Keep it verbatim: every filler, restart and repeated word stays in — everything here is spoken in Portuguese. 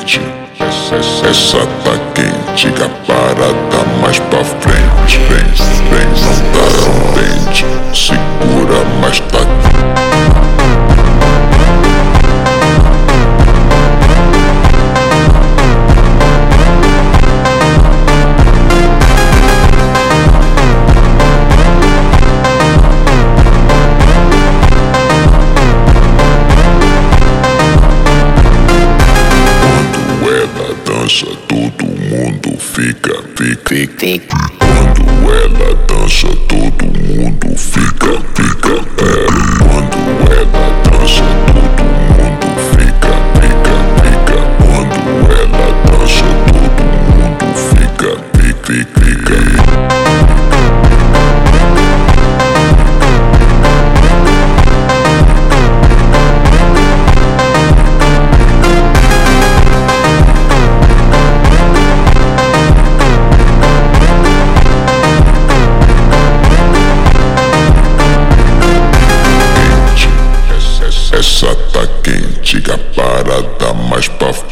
quente, essa, essa tá quente, a parada mais pra frente, vem, vem, não tá contente, segura, mas tá dança, todo mundo fica, fica, fica. Quando ela dança, todo mundo fica, fica. É. Quando ela dança, todo mundo fica, fica, fica. Quando ela dança, todo mundo fica, fica, fica. Essa tá quente, a parada mais pra